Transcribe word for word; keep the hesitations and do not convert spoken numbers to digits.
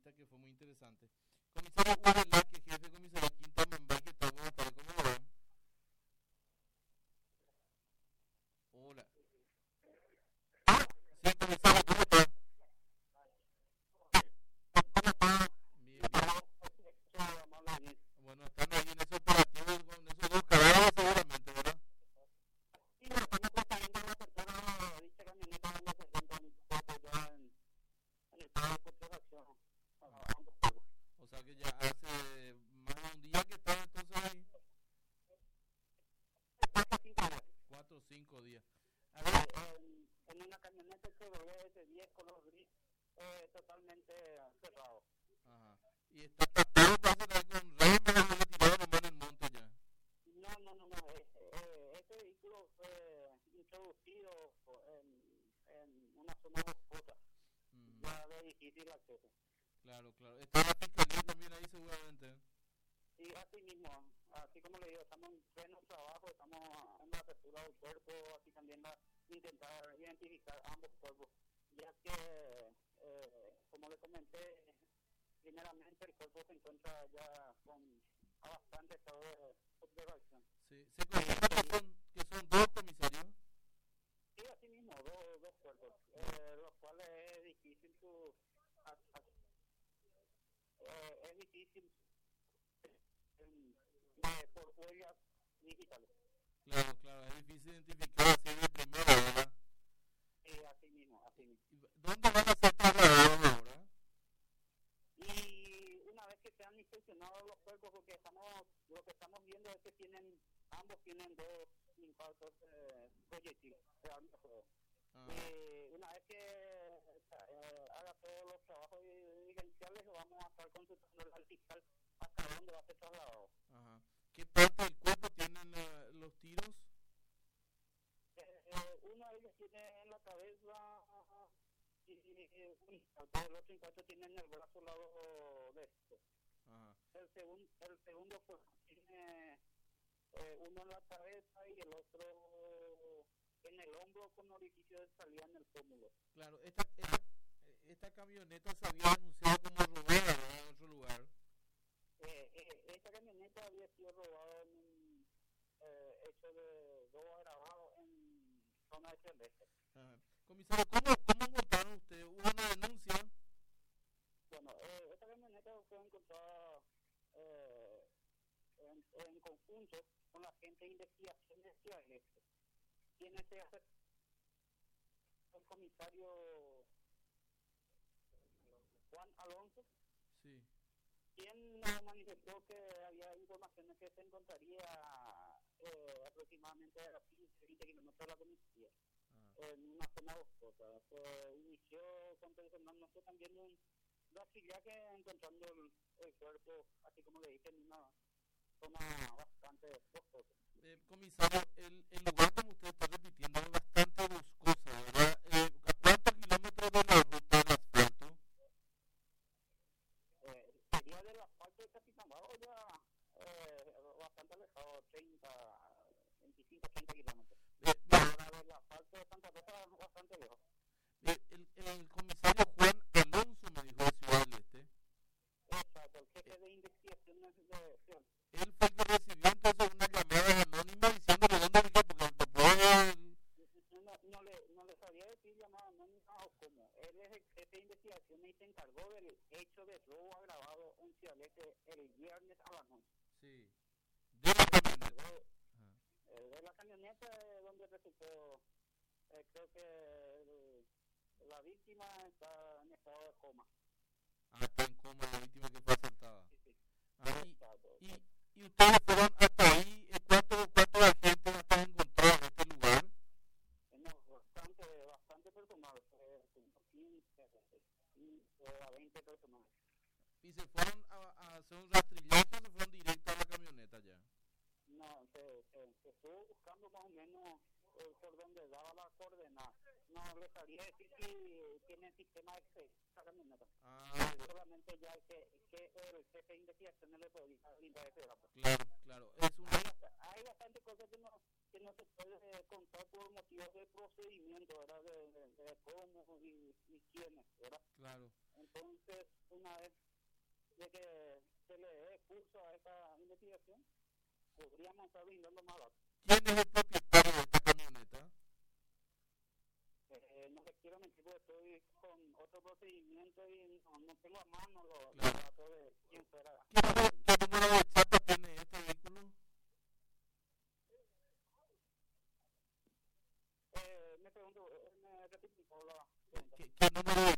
entrevista que fue muy interesante. Comisario Urelaque, jefe de comisaría Quinta Mambay, ¿qué tal? Buenas tardes, ¿cómo le va? Hola. Sí, comisario, ¿cómo está? Bien, bien. Bueno, están ahí en ese operativo con esos dos cadáveres seguramente, ¿verdad? Ah, o sea que ya hace más de un día que están entonces ahí. Cuatro o cinco días. A ver, ajá. Y está tapado, pasa también con ramas, se le tiraron nomás en el monte ya. Mm, claro, claro. Está la fiscalía también ahí seguramente. Sí. Se confirma que son, que son dos comisarios. Claro, claro, es difícil identificar así de primera, ¿verdad? ¿Y dónde van a ser trasladados ahora? Ah, ajá. ¿Qué parte del cuerpo tienen eh, los tiros? Ajá. Claro, esta, esta, esta camioneta se había anunciado como robada, ¿verdad? En otro lugar. Ajá. Comisario, ¿cómo, cómo montaron ustedes? ¿Hubo una denuncia? Sí. Ah, eh, comisario, el, el lugar como usted está repitiendo es bastante boscoso, ¿verdad? Eh, ¿a cuántos kilómetros de la ruta del asfalto? Eh, mire, eh, el, el comisario Juan Alonso me dijo de Ciudad del Este. Él fue el que recibió entonces una llamada anónima diciéndole dónde ubicar, porque no puede. Sí, de la camioneta. Ajá. Ah, está en coma la víctima que fue asaltada. Ah, y, y, y ustedes fueron hasta ahí, eh, ¿cuántos cuántos agentes hasta encontraron en este lugar? Y se fueron a, a hacer un rastrillaje o se fueron directo a la camioneta ya. Ah, claro, claro. Es una. Claro. de que se le dé curso a esta investigación, podríamos estar brindando más datos. ¿Quién es el propietario de esta camioneta? Eh, no les quiero mentir porque estoy con otro procedimiento y no, no tengo a mano los, los Claro. datos de quién fuera. ¿Qué número, qué número de chapa tiene este vehículo? Eh, me pregunto, eh, me repito la pregunta. ¿Qué, qué número de